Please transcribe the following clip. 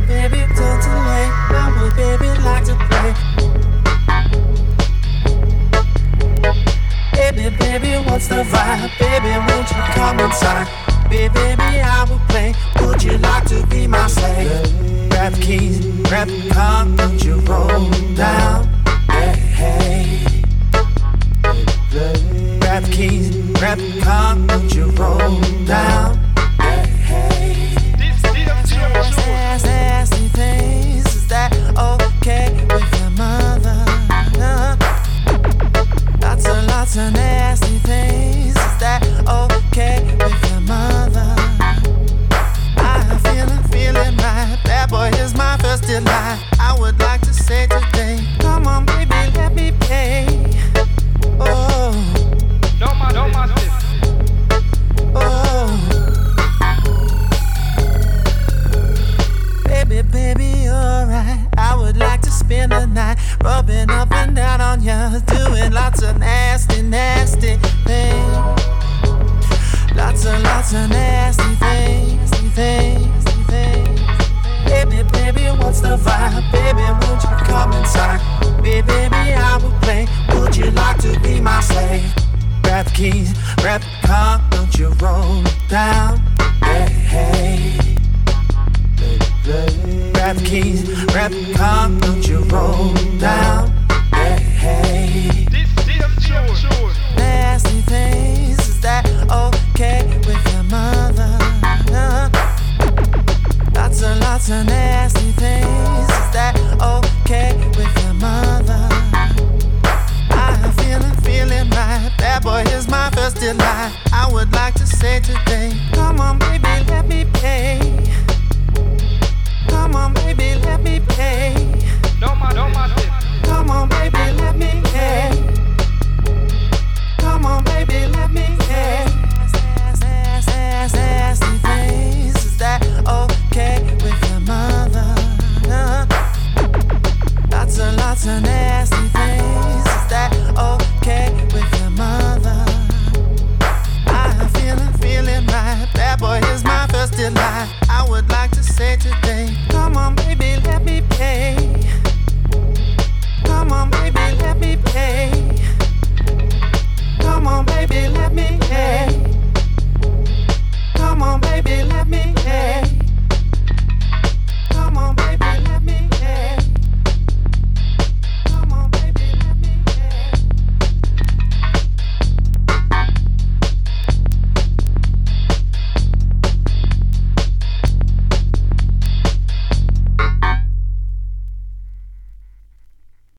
baby, don't delay. I would, baby, like to play. Baby, baby, what's the vibe? Baby, won't you come inside? Baby, baby, I will play. Would you like to be my slave? Grab the keys, grab the car, don't you roll down? Yeah, hey. Grab the keys, grab the car, don't you roll down? Yeah, hey. Nasty things, is that okay with your mother? Lots of nasty things, is that okay with your mother? I'm feeling right. That boy is my first delight. I would like to say today, come on, baby, let me play. Oh, don't my oh, baby, baby, alright. I would like to spend the night rubbing up and down on you, doing lots of nasty, nasty things. Lots of nasty things, things. Baby, baby, what's the vibe? Baby, won't you come inside? Baby, baby, I will play. Would you like to be my slave? Grab the keys, grab the car, don't you roll down?